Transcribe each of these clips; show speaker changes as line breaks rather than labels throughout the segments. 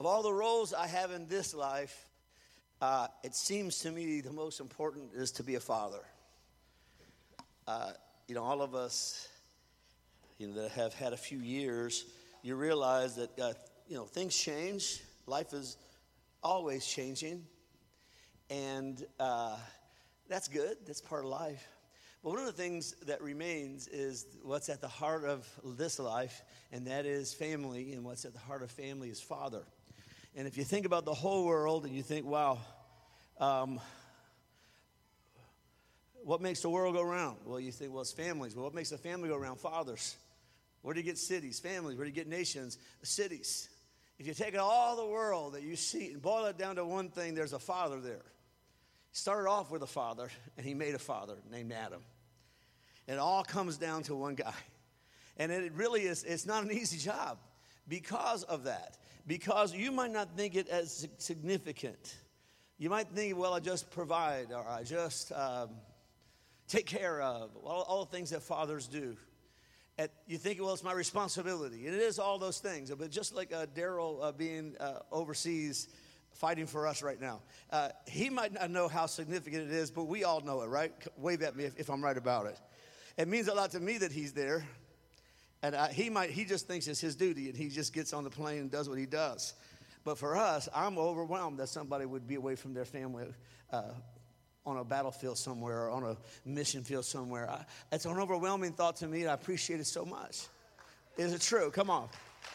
Of all the roles I have in this life, it seems to me the most important is to be a father. All of us, that have had a few years, you realize that, things change. Life is always changing. And that's good. That's part of life. But one of the things that remains is what's at the heart of this life, and that is family. And what's at the heart of family is father. And if you think about the whole world and you think, wow, what makes the world go round? Well, you think, well, it's families. Well, what makes a family go round? Fathers. Where do you get cities? Families. Where do you get nations? Cities. If you take all the world that you see and boil it down to one thing, there's a father there. He started off with a father, and he made a father named Adam. And it all comes down to one guy. And it really is, it's not an easy job because of that. Because you might not think it as significant. You might think, well, I just provide, or I just take care of, all the things that fathers do. You think, well, it's my responsibility. And it is all those things. But just like Daryl being overseas fighting for us right now, he might not know how significant it is, but we all know it, right? Wave at me if I'm right about it. It means a lot to me that he's there. And he just thinks it's his duty, and he just gets on the plane and does what he does. But for us, I'm overwhelmed that somebody would be away from their family on a battlefield somewhere or on a mission field somewhere. It's an overwhelming thought to me, and I appreciate it so much. Is it true? Come on.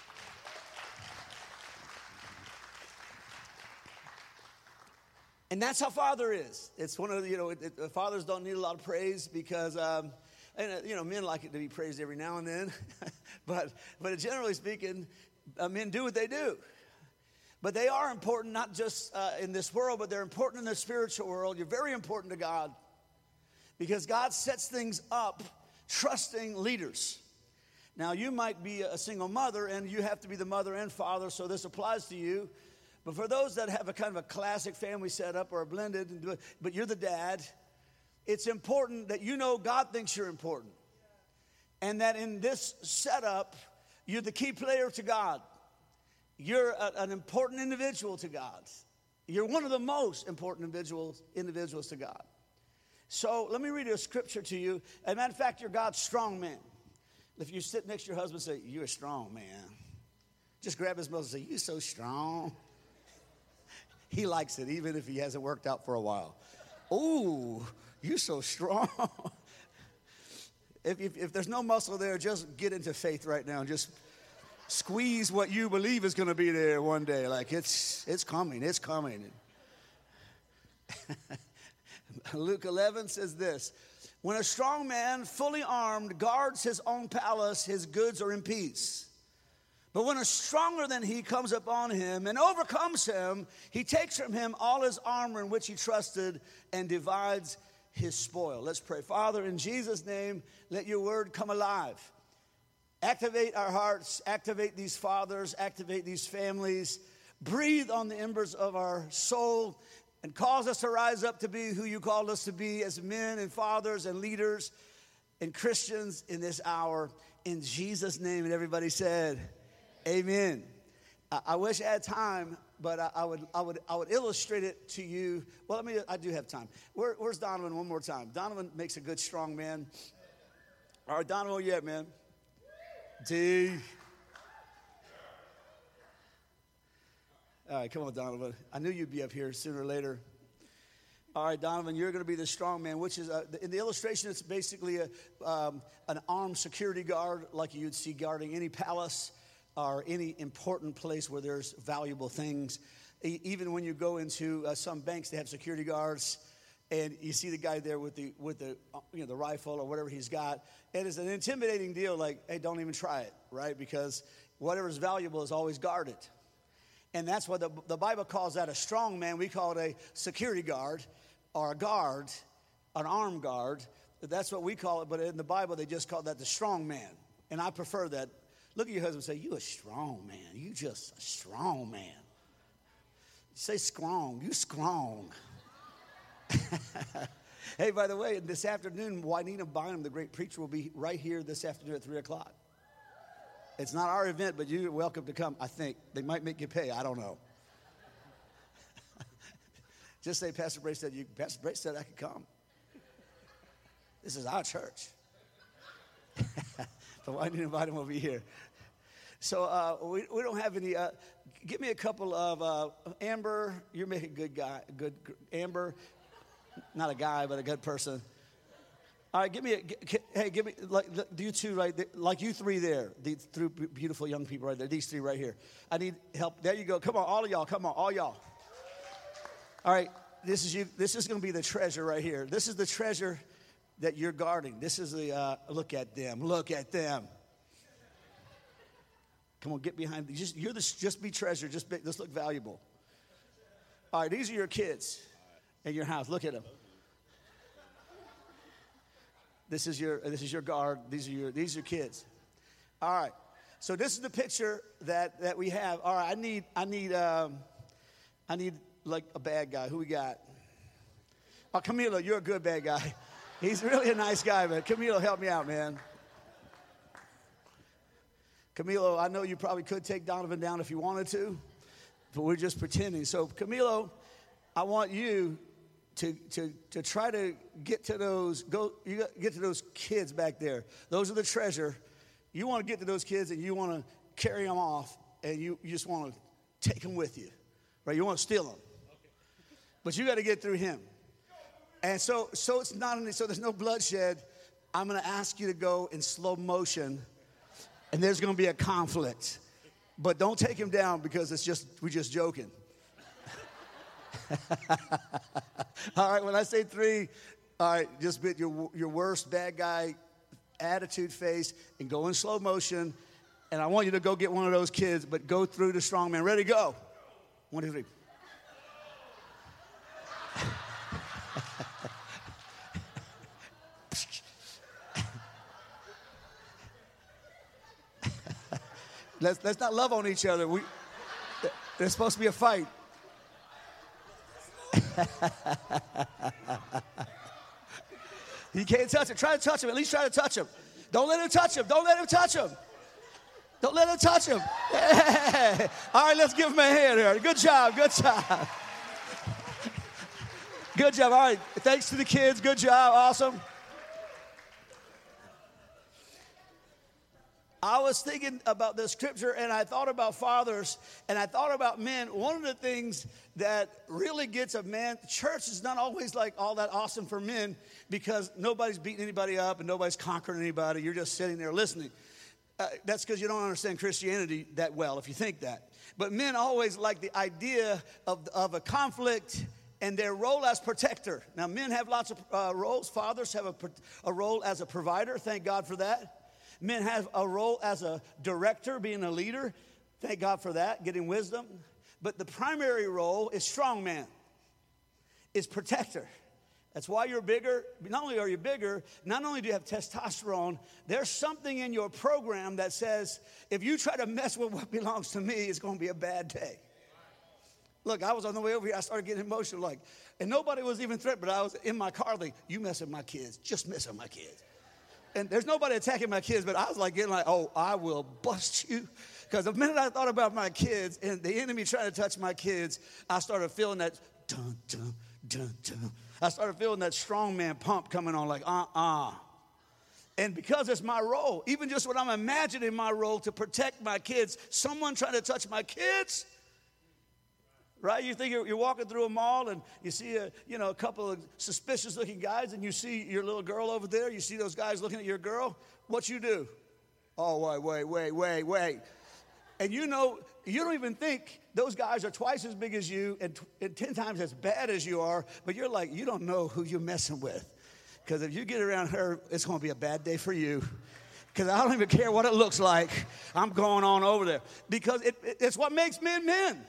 And that's how Father is. It's one of the, fathers don't need a lot of praise because men like it to be praised every now and then. but generally speaking, men do what they do. But they are important, not just in this world, but they're important in the spiritual world. You're very important to God because God sets things up trusting leaders. Now, you might be a single mother, and you have to be the mother and father, so this applies to you. But for those that have a kind of a classic family setup or a blended, but you're the dad, it's important that you know God thinks you're important. And that in this setup, you're the key player to God. You're an important individual to God. You're one of the most important individuals to God. So let me read a scripture to you. As a matter of fact, you're God's strong man. If you sit next to your husband and say, you're a strong man, just grab his muscle and say, you're so strong. He likes it, even if he hasn't worked out for a while. Ooh, you're so strong. If there's no muscle there, just get into faith right now and just squeeze what you believe is going to be there one day. Like it's coming. Luke 11 says this: when a strong man, fully armed, guards his own palace, his goods are in peace. But when a stronger than he comes upon him and overcomes him, he takes from him all his armor in which he trusted and divides his spoil. Let's pray. Father, in Jesus' name, let your word come alive. Activate our hearts, activate these fathers, activate these families. Breathe on the embers of our soul and cause us to rise up to be who you called us to be as men and fathers and leaders and Christians in this hour. In Jesus' name, and everybody said, amen. I wish I had time, but I would illustrate it to you. Well, I do have time. Where's Donovan one more time? Donovan makes a good, strong man. All right, Donovan, where you at, man? D. All right, come on, Donovan. I knew you'd be up here sooner or later. All right, Donovan, you're going to be the strong man, which is, in the illustration, it's basically an armed security guard like you'd see guarding any palace or any important place where there's valuable things. Even when you go into some banks, they have security guards, and you see the guy there with the rifle or whatever he's got. And it's an intimidating deal, like, hey, don't even try it, right? Because whatever's valuable is always guarded. And that's what the Bible calls that a strong man. We call it a security guard or a guard, an armed guard. That's what we call it, but in the Bible, they just call that the strong man. And I prefer that. Look at your husband and say, you a strong man. You just a strong man. Say strong. You strong. Hey, by the way, this afternoon, Juanita Bynum, the great preacher, will be right here this afternoon at 3 o'clock. It's not our event, but you're welcome to come, I think. They might make you pay. I don't know. Just say, Pastor Bray said I could come. This is our church. But why didn't you invite him over here? So we don't have any. Give me a couple of Amber. You're making a good guy. Good Amber, not a guy, but a good person. All right, give me like you two right there, like you three there. These three beautiful young people right there. These three right here. I need help. There you go. Come on, all of y'all. Come on, all y'all. All right, this is you. This is going to be the treasure right here. This is the treasure that you're guarding. This is the look at them. Look at them. Come on, get behind. Just be treasure. Just look valuable. All right, these are your kids in your house. Look at them. This is your guard. These are your kids. All right. So this is the picture that we have. All right. I need like a bad guy. Who we got? Oh, Camilo, you're a good bad guy. He's really a nice guy, but Camilo, help me out, man. Camilo, I know you probably could take Donovan down if you wanted to, but we're just pretending. So, Camilo, I want you to try to get to those kids back there. Those are the treasure. You want to get to those kids and you want to carry them off, and you just want to take them with you, right? You want to steal them, but you got to get through him. And so it's not only, so there's no bloodshed. I'm going to ask you to go in slow motion, and there's going to be a conflict. But don't take him down because we're just joking. All right, when I say 3, all right, just bit your worst bad guy attitude face and go in slow motion. And I want you to go get one of those kids, but go through the strong man. Ready, go. 1, 2, 3. Let's not love on each other. There's supposed to be a fight. You can't touch him. Try to touch him. At least try to touch him. Don't let him touch him. Don't let him touch him. Don't let him touch him. Yeah. All right, let's give him a hand here. Good job. Good job. Good job. All right. Thanks to the kids. Good job. Awesome. I was thinking about the scripture, and I thought about fathers, and I thought about men. One of the things that really gets a man, church is not always like all that awesome for men because nobody's beating anybody up and nobody's conquering anybody. You're just sitting there listening. That's because you don't understand Christianity that well, if you think that. But men always like the idea of a conflict and their role as protector. Now, men have lots of roles. Fathers have a role as a provider. Thank God for that. Men have a role as a director, being a leader. Thank God for that, getting wisdom. But the primary role is strong man, is protector. That's why you're bigger. Not only are you bigger, not only do you have testosterone, there's something in your program that says, if you try to mess with what belongs to me, it's going to be a bad day. Look, I was on the way over here. I started getting emotional, and nobody was even threatened, but I was in my car you mess with my kids. Just mess with my kids. And there's nobody attacking my kids, but I was getting oh, I will bust you. Because the minute I thought about my kids and the enemy trying to touch my kids, I started feeling that dun, dun, dun, dun. I started feeling that strongman pump coming on And because it's my role, even just what I'm imagining my role to protect my kids, someone trying to touch my kids, right? You think you're walking through a mall and you see a couple of suspicious-looking guys, and you see your little girl over there. You see those guys looking at your girl. What you do? Oh, wait. And you don't even think those guys are twice as big as you and 10 times as bad as you are, but you're you don't know who you're messing with. Because if you get around her, it's going to be a bad day for you. Because I don't even care what it looks like. I'm going on over there. Because it's what makes men men.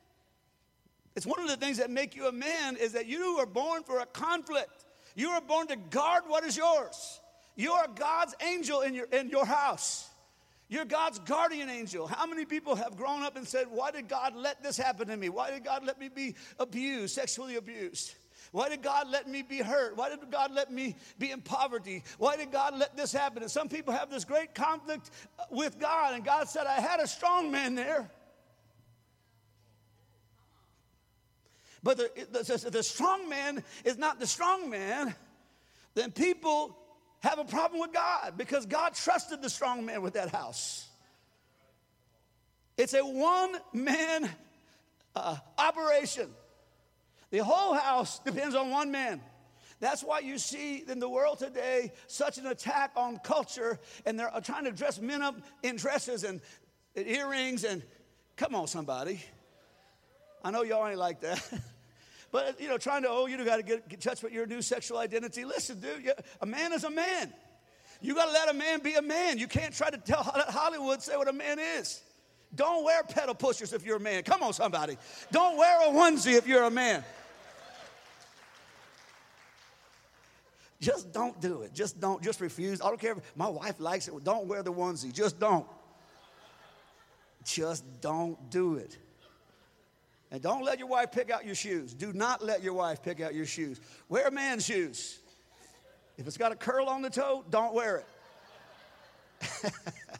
It's one of the things that make you a man is that you are born for a conflict. You are born to guard what is yours. You are God's angel in your house. You're God's guardian angel. How many people have grown up and said, why did God let this happen to me? Why did God let me be abused, sexually abused? Why did God let me be hurt? Why did God let me be in poverty? Why did God let this happen? And some people have this great conflict with God, and God said, I had a strong man there. But the strong man is not the strong man, then people have a problem with God because God trusted the strong man with that house. It's a one-man operation. The whole house depends on one man. That's why you see in the world today such an attack on culture, and they're trying to dress men up in dresses and earrings and, come on somebody. I know y'all ain't like that. But, trying to, you got to get touch with your new sexual identity. Listen, dude, a man is a man. You got to let a man be a man. You can't try to let Hollywood say what a man is. Don't wear pedal pushers if you're a man. Come on, somebody. Don't wear a onesie if you're a man. Just don't do it. Just don't. Just refuse. I don't care if my wife likes it. Don't wear the onesie. Just don't. Just don't do it. And don't let your wife pick out your shoes. Do not let your wife pick out your shoes. Wear a man's shoes. If it's got a curl on the toe, don't wear it.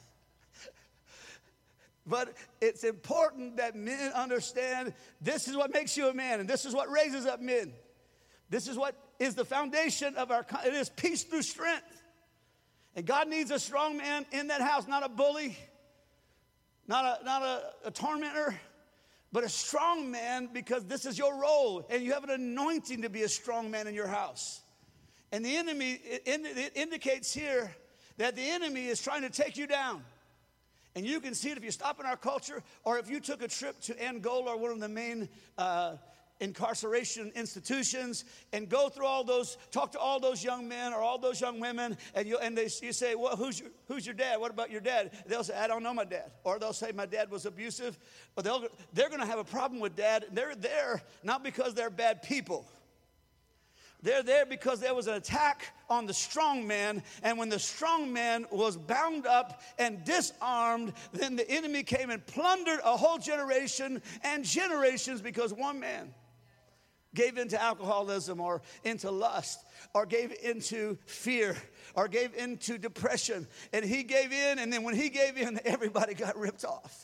But it's important that men understand this is what makes you a man, and this is what raises up men. This is what is the foundation of it is peace through strength. And God needs a strong man in that house, not a bully, not a tormentor, but a strong man, because this is your role, and you have an anointing to be a strong man in your house. And the enemy, it indicates here that the enemy is trying to take you down. And you can see it if you stop in our culture, or if you took a trip to Angola, or one of the main incarceration institutions, and go through all those, talk to all those young men or all those young women, and you say, well, who's your dad? What about your dad? They'll say, I don't know my dad. Or they'll say, my dad was abusive. But they're going to have a problem with dad. They're there not because they're bad people. They're there because there was an attack on the strong man, and when the strong man was bound up and disarmed, then the enemy came and plundered a whole generation and generations because one man gave into alcoholism or into lust or gave into fear or gave into depression. And he gave in, and then when he gave in, everybody got ripped off.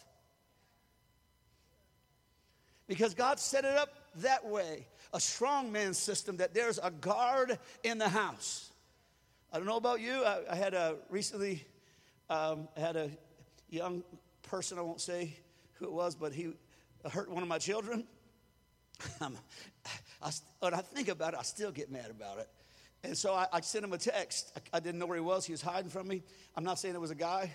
Because God set it up that way, a strong man system, that there's a guard in the house. I don't know about you. I had recently had a young person, I won't say who it was, but he hurt one of my children. When I think about it, I still get mad about it. And so I sent him a text. I didn't know where he was. He was hiding from me. I'm not saying it was a guy.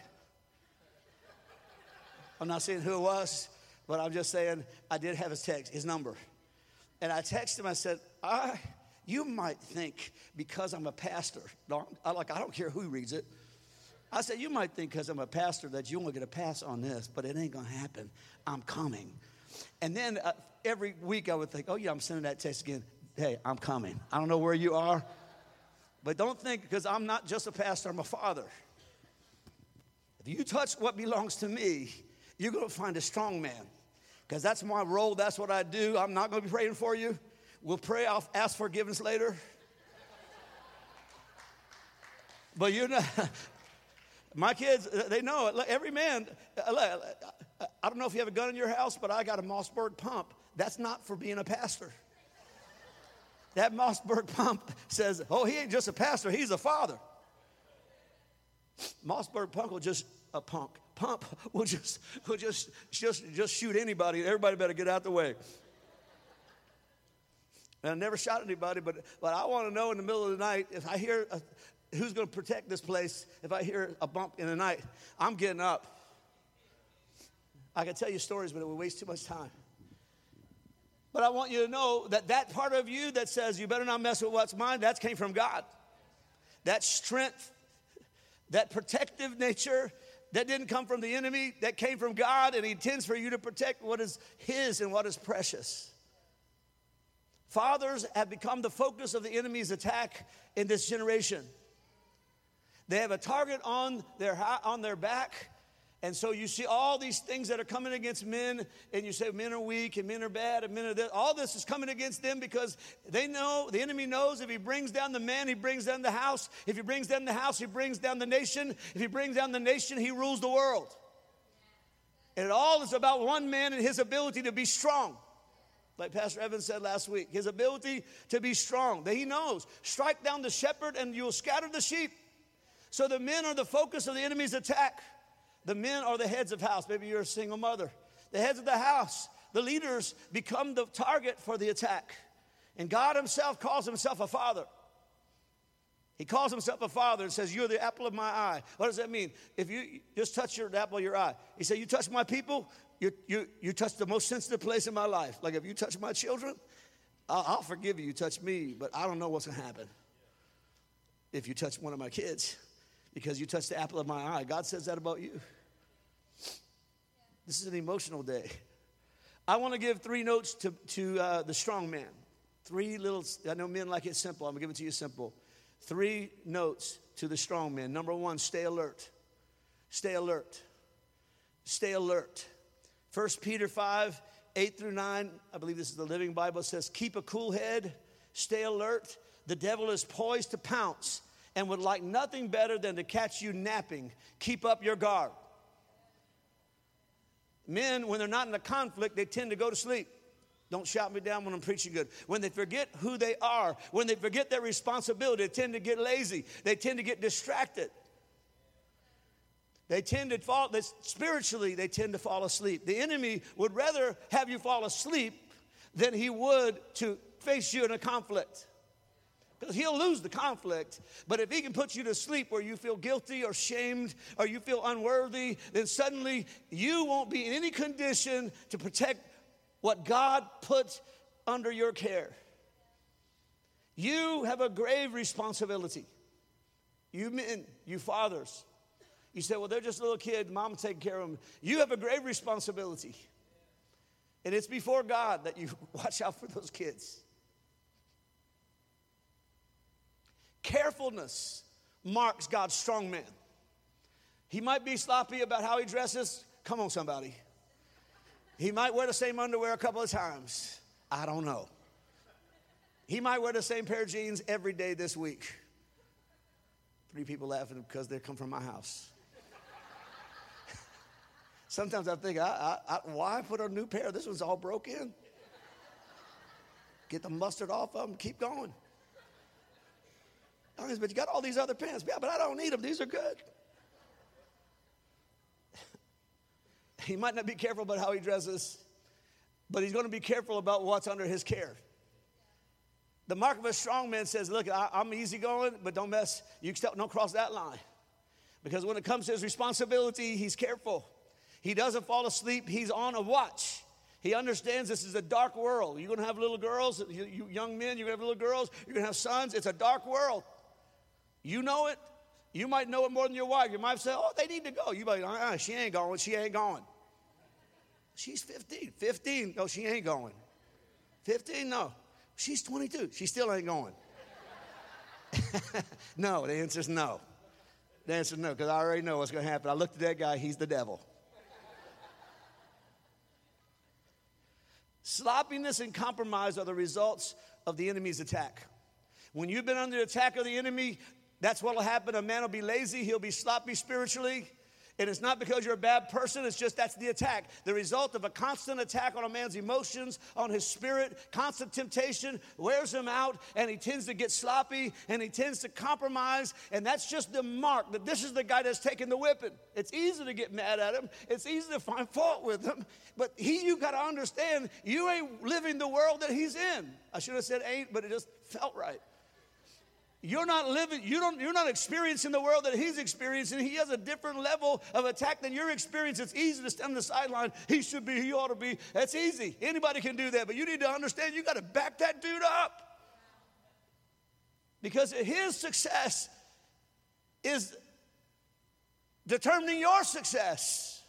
I'm not saying who it was, but I'm just saying I did have his text, his number. And I texted him. I said, you might think because I'm a pastor, I don't care who reads it. I said, you might think because I'm a pastor that you only get a pass on this, but it ain't going to happen. I'm coming. And then every week I would think, oh, yeah, I'm sending that text again. Hey, I'm coming. I don't know where you are, but don't think because I'm not just a pastor, I'm a father. If you touch what belongs to me, you're going to find a strong man, because that's my role. That's what I do. I'm not going to be praying for you. We'll pray. I'll ask forgiveness later. But my kids, they know it. Every man, I don't know if you have a gun in your house, but I got a Mossberg pump. That's not for being a pastor. That Mossberg pump says, oh, he ain't just a pastor, he's a father. Mossberg pump will just, pump will just shoot anybody. Everybody better get out the way. And I never shot anybody, but I want to know in the middle of the night, if I hear who's going to protect this place, if I hear a bump in the night, I'm getting up. I can tell you stories, but it would waste too much time. But I want you to know that part of you that says you better not mess with what's mine, that came from God. That strength, that protective nature, that didn't come from the enemy, that came from God, and he intends for you to protect what is his and what is precious. Fathers have become the focus of the enemy's attack in this generation. They have a target on their back, And so you see all these things that are coming against men, and you say men are weak and men are bad and men are this. All this is coming against them because they know, the enemy knows if he brings down the man, he brings down the house. If he brings down the house, he brings down the nation. If he brings down the nation, he rules the world. And it all is about one man and his ability to be strong. Like Pastor Evans said last week, his ability to be strong. That he knows, strike down the shepherd and you will scatter the sheep. So the men are the focus of the enemy's attack. The men are the heads of house. Maybe you're a single mother. The heads of the house, the leaders, become the target for the attack. And God himself calls himself a father. He calls himself a father and says, you're the apple of my eye. What does that mean? If you just touch the apple of your eye. He said, you touch my people, you touch the most sensitive place in my life. Like if you touch my children, I'll forgive you. You touch me, but I don't know what's going to happen if you touch one of my kids. Because you touched the apple of my eye. God says that about you. This is an emotional day. I want to give 3 notes to the strong man. 3 little, I know men like it simple. I'm going to give it to you simple. 3 notes to the strong man. Number 1, stay alert. Stay alert. Stay alert. 1 Peter 5, 8 through 9, I believe this is the Living Bible, says, keep a cool head, stay alert. The devil is poised to pounce and would like nothing better than to catch you napping. Keep up your guard. Men, when they're not in a conflict, they tend to go to sleep. Don't shout me down when I'm preaching good. When they forget who they are, when they forget their responsibility, they tend to get lazy. They tend to get distracted. They tend to fall, spiritually, they tend to fall asleep. The enemy would rather have you fall asleep than he would to face you in a conflict. Because he'll lose the conflict. But if he can put you to sleep where you feel guilty or shamed or you feel unworthy, then suddenly you won't be in any condition to protect what God put under your care. You have a grave responsibility. You men, you fathers. You say, well, they're just a little kid. Mom taking care of them. You have a grave responsibility. And it's before God that you watch out for those kids. Carefulness marks God's strong man. He might be sloppy about how he dresses. Come on, somebody. He might wear the same underwear a couple of times. I don't know. He might wear the same pair of jeans every day this week. 3 people laughing because they come from my house. Sometimes I think, why put a new pair? This one's all broken. Get the mustard off of them, keep going. But you got all these other pants. Yeah, but I don't need them. These are good. He might not be careful about how he dresses, but he's going to be careful about what's under his care. The mark of a strong man says, look, I'm easygoing, but don't mess. Don't cross that line. Because when it comes to his responsibility, he's careful. He doesn't fall asleep. He's on a watch. He understands this is a dark world. You're going to have little girls, you young men, you're going to have little girls, you're going to have sons. It's a dark world. You know it. You might know it more than your wife. Your wife say, oh, they need to go. You might, she ain't going. She ain't going. She's 15. 15, no, she ain't going. 15, no. She's 22. She still ain't going. No, the answer is no. The answer is no, because I already know what's going to happen. I looked at that guy. He's the devil. Sloppiness and compromise are the results of the enemy's attack. When you've been under the attack of the enemy, that's what will happen. A man will be lazy. He'll be sloppy spiritually. And it's not because you're a bad person. It's just that's the attack. The result of a constant attack on a man's emotions, on his spirit, constant temptation wears him out, and he tends to get sloppy, and he tends to compromise. And that's just the mark that this is the guy that's taking the whipping. It's easy to get mad at him. It's easy to find fault with him. But you got to understand, you ain't living the world that he's in. I should have said ain't, but it just felt right. You're not living, you're not experiencing the world that he's experiencing. He has a different level of attack than you're experiencing. It's easy to stand on the sideline. He should be, he ought to be. That's easy. Anybody can do that. But you need to understand you got to back that dude up. Because his success is determining your success.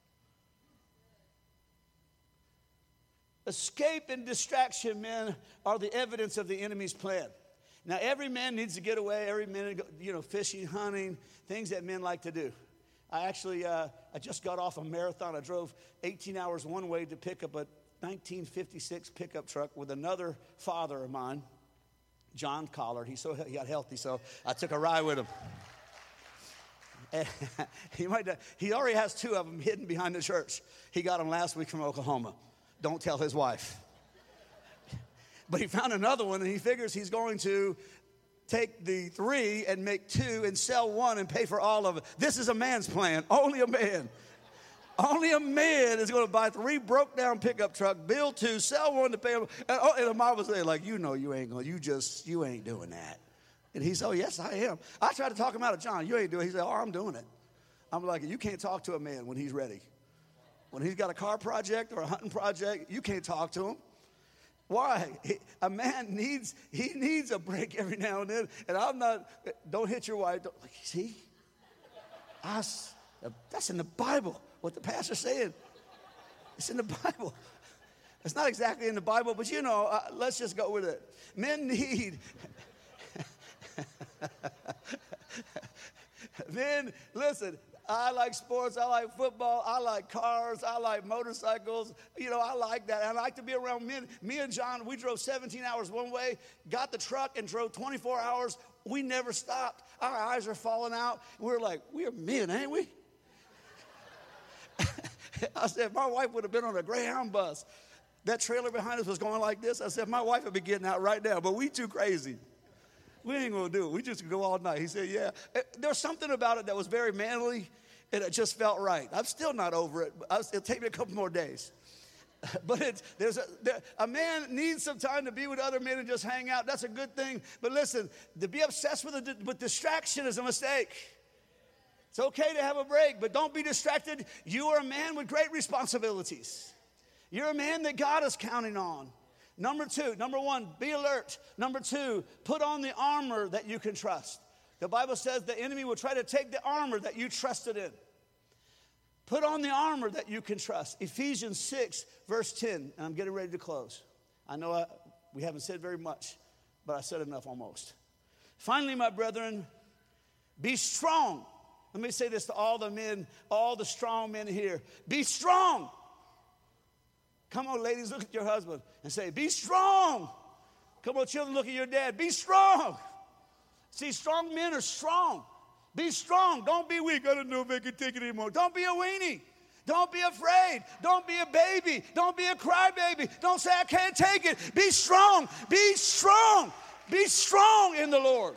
Escape and distraction, men, are the evidence of the enemy's plan. Now, every man needs to get away. Every man, fishing, hunting, things that men like to do. I just got off a marathon. I drove 18 hours one way to pick up a 1956 pickup truck with another father of mine, John Collard. He got healthy, so I took a ride with him. And he already has 2 of them hidden behind the church. He got them last week from Oklahoma. Don't tell his wife. But he found another one, and he figures he's going to take the 3 and make 2 and sell 1 and pay for all of it. This is a man's plan. Only a man. Only a man is going to buy 3 broke down pickup truck, build 2, sell 1 to pay him. And the mom was saying, like, you ain't doing that. And he said, oh, yes, I am. I tried to talk him out of John. You ain't doing it. He said, oh, I'm doing it. I'm like, you can't talk to a man when he's ready. When he's got a car project or a hunting project, you can't talk to him. Why? A man needs a break every now and then. And don't hit your wife. See? That's in the Bible, what the pastor's saying. It's in the Bible. It's not exactly in the Bible, but let's just go with it. Men need... Men, listen, I like sports, I like football, I like cars, I like motorcycles. I like that. I like to be around men. Me and John, we drove 17 hours one way, got the truck and drove 24 hours. We never stopped. Our eyes are falling out. We're like, we're men, ain't we? I said, my wife would have been on a Greyhound bus. That trailer behind us was going like this. I said, my wife would be getting out right now, but we too crazy. We ain't going to do it. We just go all night. He said, yeah. There's something about it that was very manly, and it just felt right. I'm still not over it. It'll take me a couple more days. But a man needs some time to be with other men and just hang out. That's a good thing. But listen, to be obsessed with distraction is a mistake. It's okay to have a break, but don't be distracted. You are a man with great responsibilities. You're a man that God is counting on. Number 1, be alert. Number 2, put on the armor that you can trust. The Bible says the enemy will try to take the armor that you trusted in. Put on the armor that you can trust. Ephesians 6, verse 10. And I'm getting ready to close. I know we haven't said very much, but I said enough almost. Finally, my brethren, be strong. Let me say this to all the men, all the strong men here. Be strong. Come on, ladies, look at your husband and say, be strong. Come on, children, look at your dad. Be strong. See, strong men are strong. Be strong. Don't be weak. I don't know if I can take it anymore. Don't be a weenie. Don't be afraid. Don't be a baby. Don't be a crybaby. Don't say, I can't take it. Be strong. Be strong. Be strong in the Lord.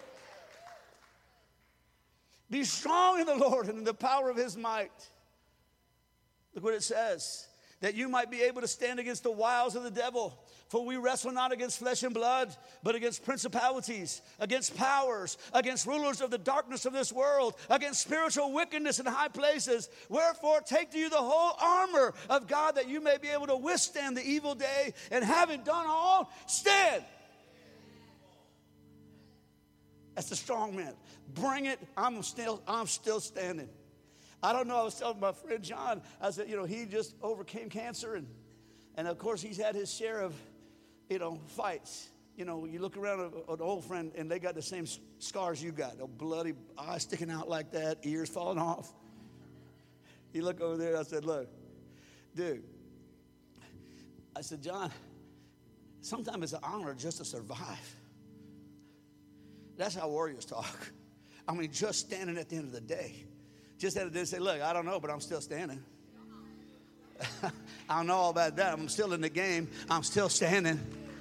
Be strong in the Lord and in the power of his might. Look what it says. That you might be able to stand against the wiles of the devil. For we wrestle not against flesh and blood, but against principalities, against powers, against rulers of the darkness of this world, against spiritual wickedness in high places. Wherefore take to you the whole armor of God, that you may be able to withstand the evil day, and having done all, stand. That's the strong man. Bring it. I'm still standing. I don't know. I was telling my friend John, I said, he just overcame cancer. And of course, he's had his share of, fights. You look around at an old friend, and they got the same scars you got. A bloody eye sticking out like that, ears falling off. You look over there, I said, look, dude. I said, John, sometimes it's an honor just to survive. That's how warriors talk. I mean, just standing at the end of the day. Just had to say, look, I don't know, but I'm still standing. I don't know all about that. I'm still in the game. I'm still standing.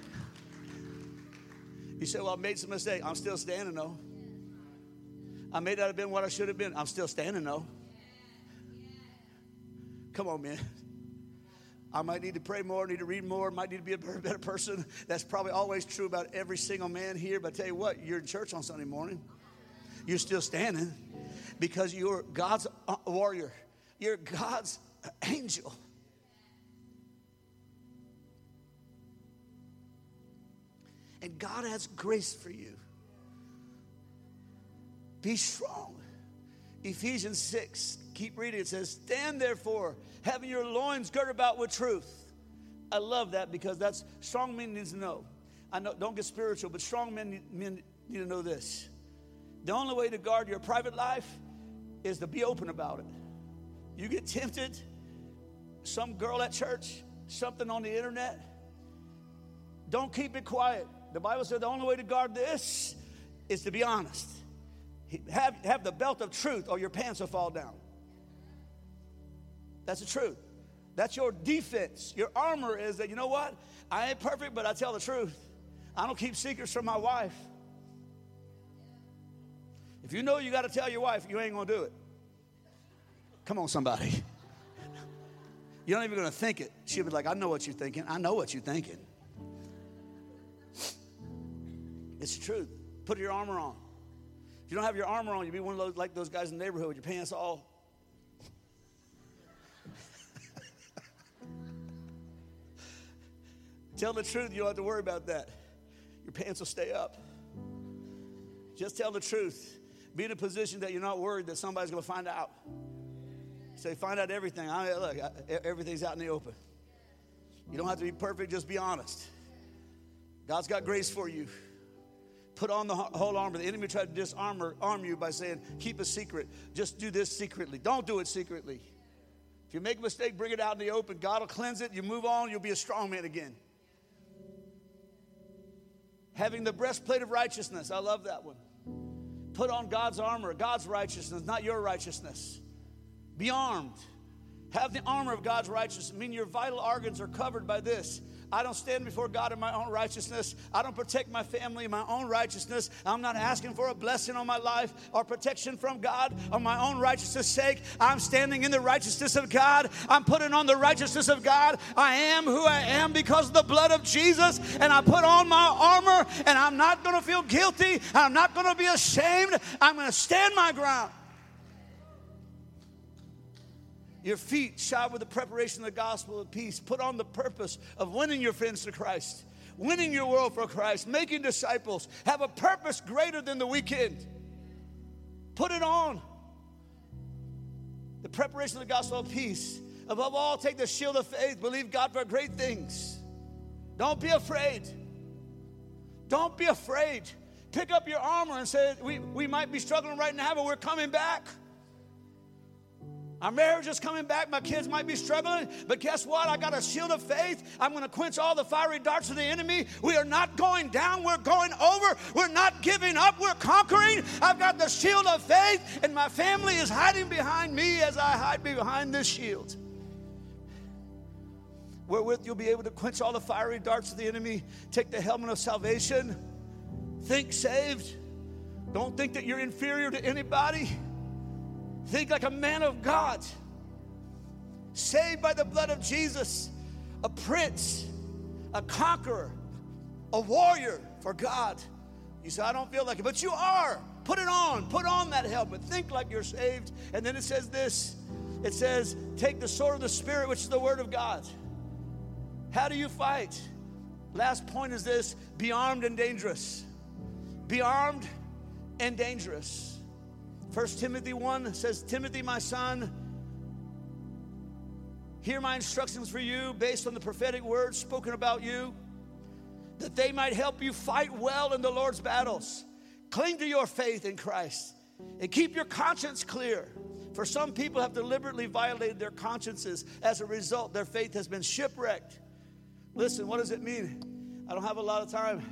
You say, well, I made some mistake. I'm still standing, though. I may not have been what I should have been. I'm still standing, though. Come on, man. I might need to pray more, need to read more, might need to be a better person. That's probably always true about every single man here. But I tell you what, you're in church on Sunday morning. You're still standing because you're God's warrior. You're God's angel. And God has grace for you. Be strong. Ephesians 6, keep reading. It says, stand therefore, having your loins girded about with truth. I love that because that's strong men need to know. I know, don't get spiritual, but strong men need to know this. The only way to guard your private life is to be open about it. You get tempted, some girl at church, something on the internet, don't keep it quiet. The Bible said the only way to guard this is to be honest. Have the belt of truth or your pants will fall down. That's the truth. That's your defense. Your armor is that, you know what? I ain't perfect, but I tell the truth. I don't keep secrets from my wife. If you know you got to tell your wife, you ain't going to do it. Come on, somebody. You're not even going to think it. She'll be like, I know what you're thinking. I know what you're thinking. It's the truth. Put your armor on. If you don't have your armor on, you'll be one of those, like those guys in the neighborhood with your pants all. Tell the truth. You don't have to worry about that. Your pants will stay up. Just tell the truth. Be in a position that you're not worried that somebody's going to find out. Say, find out everything. Look, everything's out in the open. You don't have to be perfect. Just be honest. God's got grace for you. Put on the whole armor. The enemy tried to disarm you by saying, keep a secret. Just do this secretly. Don't do it secretly. If you make a mistake, bring it out in the open. God will cleanse it. You move on. You'll be a strong man again. Having the breastplate of righteousness. I love that one. Put on God's armor, God's righteousness, not your righteousness. Be armed. Have the armor of God's righteousness. I mean, your vital organs are covered by this. I don't stand before God in my own righteousness. I don't protect my family in my own righteousness. I'm not asking for a blessing on my life or protection from God on my own righteousness' sake. I'm standing in the righteousness of God. I'm putting on the righteousness of God. I am who I am because of the blood of Jesus. And I put on my armor, and I'm not going to feel guilty. I'm not going to be ashamed. I'm going to stand my ground. Your feet shod with the preparation of the gospel of peace. Put on the purpose of winning your friends to Christ, winning your world for Christ, making disciples. Have a purpose greater than the weekend. Put it on. The preparation of the gospel of peace. Above all, take the shield of faith. Believe God for great things. Don't be afraid. Don't be afraid. Pick up your armor and say, we might be struggling right now, but we're coming back. Our marriage is coming back. My kids might be struggling. But guess what? I got a shield of faith. I'm going to quench all the fiery darts of the enemy. We are not going down. We're going over. We're not giving up. We're conquering. I've got the shield of faith. And my family is hiding behind me as I hide behind this shield. Wherewith you'll be able to quench all the fiery darts of the enemy. Take the helmet of salvation. Think saved. Don't think that you're inferior to anybody. Think like a man of God, saved by the blood of Jesus, a prince, a conqueror, a warrior for God. You say, I don't feel like it, but you are. Put it on. Put on that helmet. Think like you're saved. And then it says this. It says, take the sword of the Spirit, which is the word of God. How do you fight? Last point is this. Be armed and dangerous. Be armed and dangerous. 1 Timothy 1 says, Timothy, my son, hear my instructions for you based on the prophetic words spoken about you, that they might help you fight well in the Lord's battles. Cling to your faith in Christ and keep your conscience clear. For some people have deliberately violated their consciences. As a result, their faith has been shipwrecked. Listen, what does it mean? I don't have a lot of time.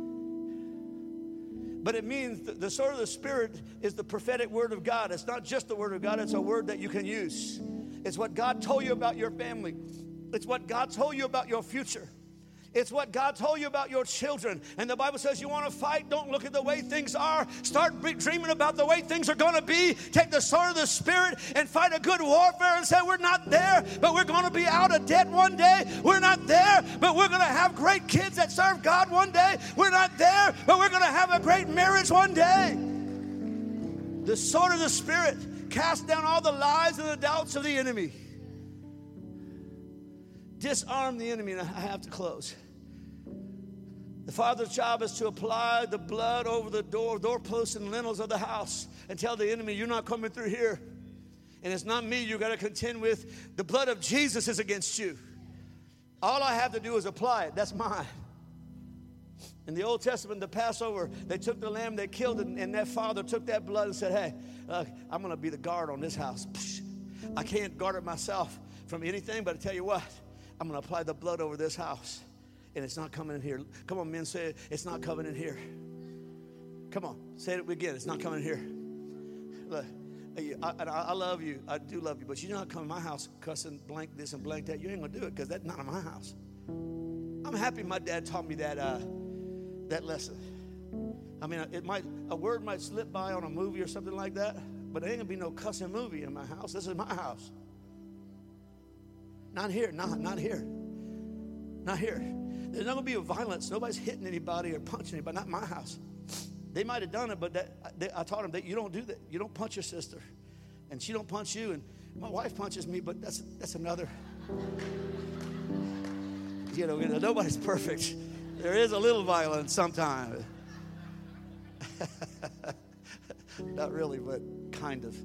But it means the sword of the Spirit is the prophetic word of God. It's not just the word of God. It's a word that you can use. It's what God told you about your family. It's what God told you about your future. It's what God told you about your children. And the Bible says you want to fight, don't look at the way things are. Start dreaming about the way things are going to be. Take the sword of the Spirit and fight a good warfare and say, we're not there, but we're going to be out of debt one day. We're not there, but we're going to have great kids that serve God one day. We're not there, but we're going to have a great marriage one day. The sword of the Spirit casts down all the lies and the doubts of the enemy. Disarm the enemy, and I have to close. The father's job is to apply the blood over the doorposts and lintels of the house and tell the enemy, you're not coming through here. And it's not me you got to contend with. The blood of Jesus is against you. All I have to do is apply it. That's mine. In the Old Testament, the Passover, they took the lamb, they killed it, and that father took that blood and said, hey, I'm going to be the guard on this house. I can't guard it myself from anything, but I tell you what, I'm going to apply the blood over this house, and it's not coming in here. Come on, men, say it. It's not coming in here. Come on, say it again. It's not coming in here. Look, I love you. I do love you, but you're not coming to my house cussing blank this and blank that. You ain't going to do it because that's not my house. I'm happy my dad taught me that lesson. I mean, a word might slip by on a movie or something like that, but there ain't going to be no cussing movie in my house. This is my house. Not here, not here. Not here. There's not going to be a violence. Nobody's hitting anybody or punching anybody. Not my house. They might have done it, but I taught them that you don't do that. You don't punch your sister, and she don't punch you. And my wife punches me, but that's another. You know, nobody's perfect. There is a little violence sometimes. Not really, but kind of.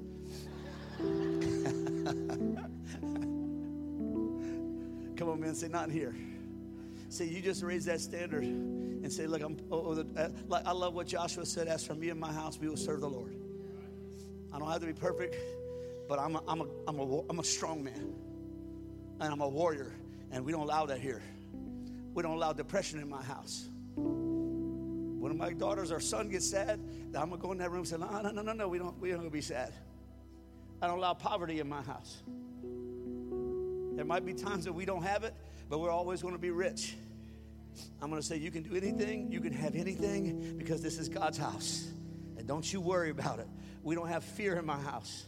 Come on, man, say not here. Say you just raise that standard and say, look, I love what Joshua said. As for me and my house, we will serve the Lord. I don't have to be perfect, but I'm a strong man, and I'm a warrior, and we don't allow that here. We don't allow depression in my house. When my daughters or son gets sad, I'm gonna go in that room and say, no, we don't gonna be sad. I don't allow poverty in my house. There might be times that we don't have it, but we're always going to be rich. I'm going to say you can do anything, you can have anything, because this is God's house. And don't you worry about it. We don't have fear in my house.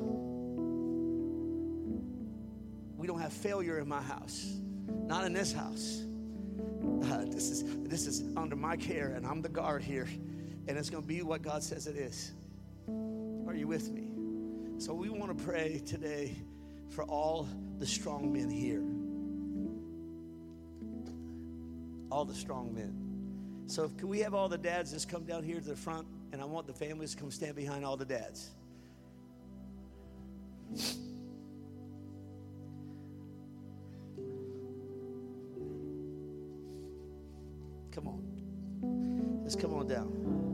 We don't have failure in my house. Not in this house. This is under my care, and I'm the guard here. And it's going to be what God says it is. Are you with me? So we want to pray today for all the strong men here. All the strong men. So can we have all the dads just come down here to the front, and I want the families to come stand behind all the dads. Come on. Just come on down.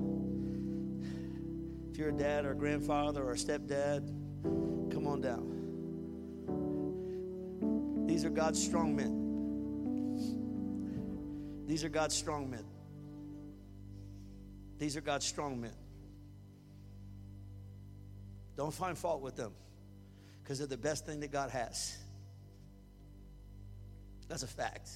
If you're a dad or a grandfather or a stepdad, come on down. These are God's strong men. These are God's strong men. These are God's strong men. Don't find fault with them, because they're the best thing that God has. That's a fact.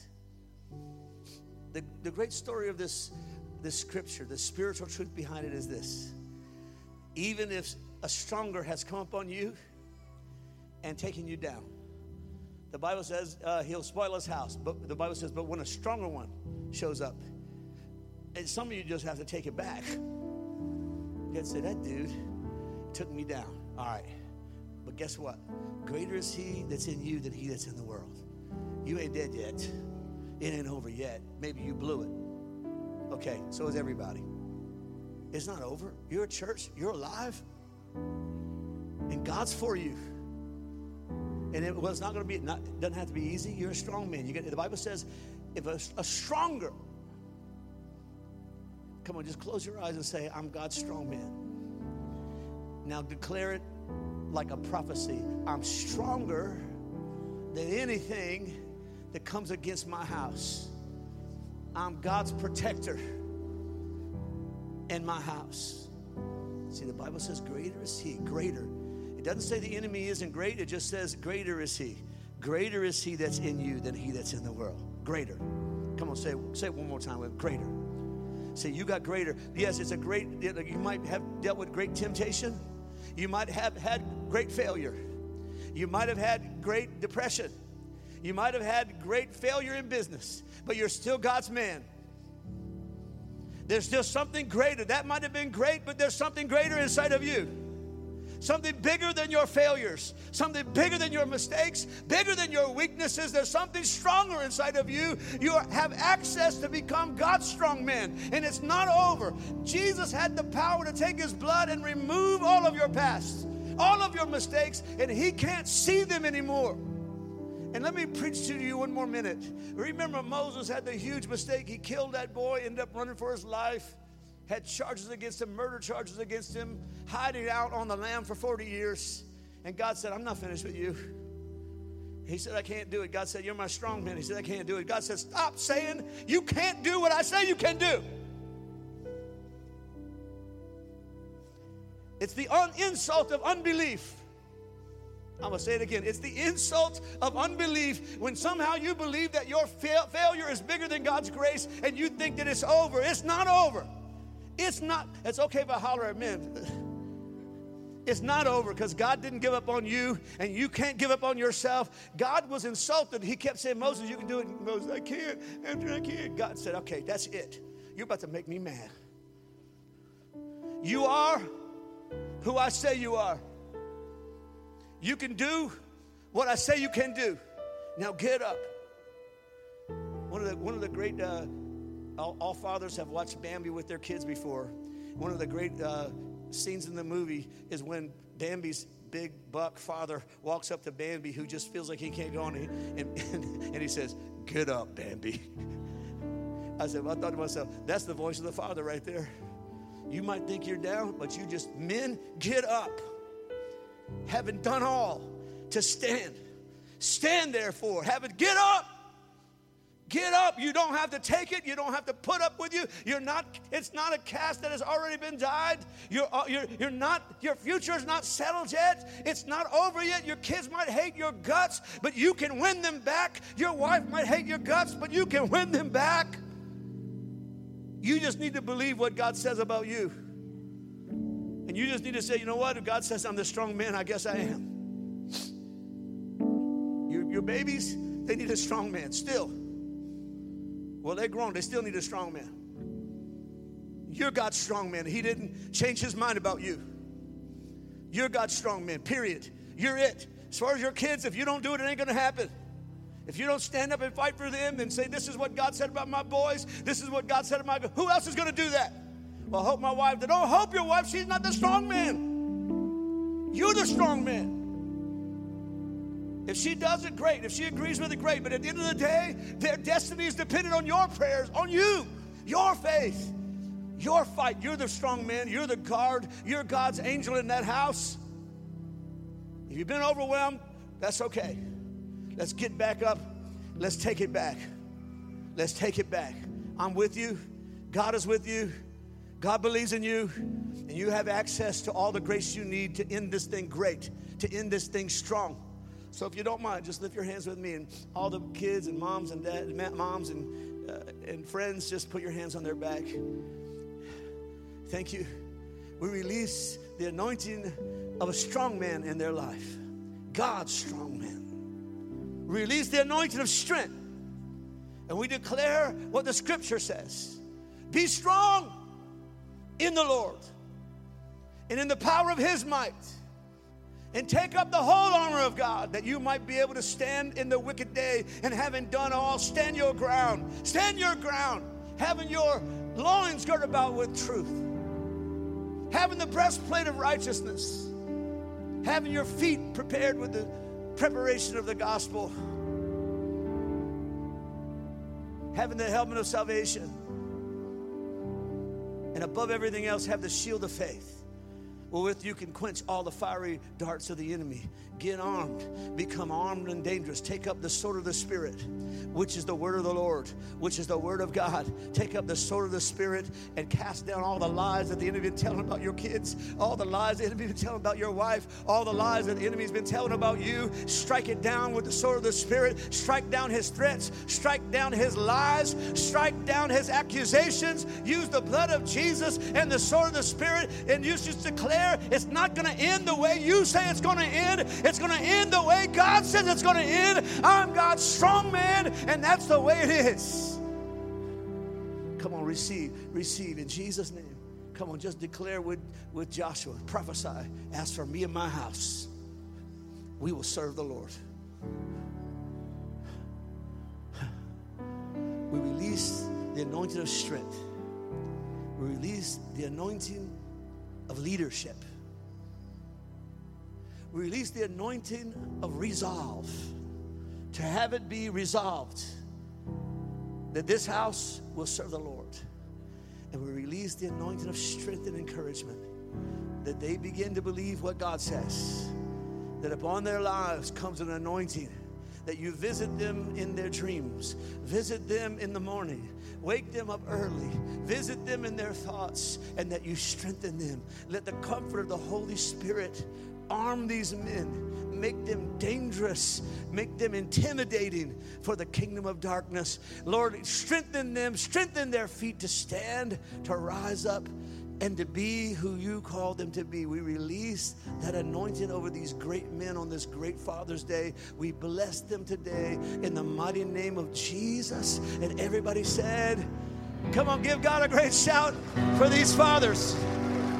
The great story of this scripture, the spiritual truth behind it is this. Even if a stronger has come upon you and taken you down, the Bible says he'll spoil his house. But the Bible says, but when a stronger one shows up, and some of you just have to take it back. You have to say, that dude took me down. All right. But guess what? Greater is he that's in you than he that's in the world. You ain't dead yet. It ain't over yet. Maybe you blew it. Okay, so is everybody. It's not over. You're a church. You're alive. And God's for you. And it's not going to be, it doesn't have to be easy. You're a strong man. The Bible says, if a stronger, come on, just close your eyes and say, I'm God's strong man. Now declare it like a prophecy. I'm stronger than anything that comes against my house. I'm God's protector in my house. See, the Bible says, greater is he, greater. It doesn't say the enemy isn't great. It just says, greater is he. Greater is he that's in you than he that's in the world. Greater. Come on, say it one more time with greater. Say, you got greater. Yes, it's a great, you might have dealt with great temptation. You might have had great failure. You might have had great depression. You might have had great failure in business, but you're still God's man. There's still something greater. That might have been great, but there's something greater inside of you. Something bigger than your failures, something bigger than your mistakes, bigger than your weaknesses. There's something stronger inside of you. You have access to become God's strong man, and it's not over. Jesus had the power to take his blood and remove all of your past, all of your mistakes, and he can't see them anymore. And let me preach to you one more minute. Remember, Moses had the huge mistake. He killed that boy, ended up running for his life. Had charges against him, murder charges against him, hiding out on the lam for 40 years. And God said, I'm not finished with you. He said, I can't do it. God said, you're my strong man. He said, I can't do it. God said, stop saying you can't do what I say you can do. It's the insult of unbelief. I'm going to say it again. It's the insult of unbelief when somehow you believe that your failure is bigger than God's grace and you think that it's over. It's not over. It's not. It's okay if I holler at men. It's not over because God didn't give up on you and you can't give up on yourself. God was insulted. He kept saying, Moses, you can do it. And Moses, I can't. Andrew, I can't. God said, okay, that's it. You're about to make me mad. You are who I say you are. You can do what I say you can do. Now get up. One of the great, all fathers have watched Bambi with their kids before. One of the great scenes in the movie is when Bambi's big buck father walks up to Bambi, who just feels like he can't go on, and he says, get up, Bambi. I thought to myself, that's the voice of the Father right there. You might think you're down, but men, get up. Having done all to stand. Stand therefore. Get up. Get up. You don't have to take it. You don't have to put up with you. It's not a cast that has already been died. Your future is not settled yet. It's not over yet. Your kids might hate your guts, but you can win them back. Your wife might hate your guts, but you can win them back. You just need to believe what God says about you. And you just need to say, you know what? If God says I'm the strong man, I guess I am. Your babies, they need a strong man still. Well, they're grown. They still need a strong man. You're God's strong man. He didn't change his mind about you. You're God's strong man, period. You're it. As far as your kids, if you don't do it, it ain't going to happen. If you don't stand up and fight for them and say, this is what God said about my boys, this is what God said about my... Who else is going to do that? Well, hope my wife did. Oh, hope your wife, she's not the strong man. You're the strong man. If she does it, great. If she agrees with it, great. But at the end of the day, their destiny is dependent on your prayers, on you, your faith, your fight. You're the strong man. You're the guard. You're God's angel in that house. If you've been overwhelmed, that's okay. Let's get back up. Let's take it back. Let's take it back. I'm with you. God is with you. God believes in you. And you have access to all the grace you need to end this thing great, to end this thing strong. So if you don't mind, just lift your hands with me, and all the kids and moms and moms and friends, just put your hands on their back. Thank you. We release the anointing of a strong man in their life. God's strong man. Release the anointing of strength. And we declare what the scripture says. Be strong in the Lord and in the power of his might. And take up the whole armor of God, that you might be able to stand in the wicked day, and having done all, stand your ground. Stand your ground, having your loins girded about with truth, having the breastplate of righteousness, having your feet prepared with the preparation of the gospel, having the helmet of salvation, and above everything else, have the shield of faith, wherewith you can quench all the fiery darts of the enemy. Get armed. Become armed and dangerous. Take up the sword of the Spirit, which is the word of the Lord, which is the word of God. Take up the sword of the Spirit and cast down all the lies that the enemy has been telling about your kids, all the lies the enemy has been telling about your wife, all the lies that the enemy has been telling about you. Strike it down with the sword of the Spirit. Strike down his threats. Strike down his lies. Strike down his accusations. Use the blood of Jesus and the sword of the Spirit, and you just declare it's not going to end the way you say it's going to end. It's going to end the way God says it's going to end. I'm God's strong man, and that's the way it is. Come on, receive in Jesus' name. Come on, just declare with Joshua, prophesy. As for me and my house, we will serve the Lord. We release the anointing of strength. We release the anointing of leadership. We release the anointing of resolve, to have it be resolved that this house will serve the Lord. And we release the anointing of strength and encouragement, that they begin to believe what God says, that upon their lives comes an anointing, that you visit them in their dreams, visit them in the morning, wake them up early, visit them in their thoughts, and that you strengthen them. Let the comfort of the Holy Spirit arm these men, make them dangerous, make them intimidating for the kingdom of darkness. Lord, strengthen them, strengthen their feet to stand, to rise up, and to be who you called them to be. We release that anointing over these great men on this great Father's Day. We bless them today in the mighty name of Jesus. And everybody said, come on, give God a great shout for these fathers.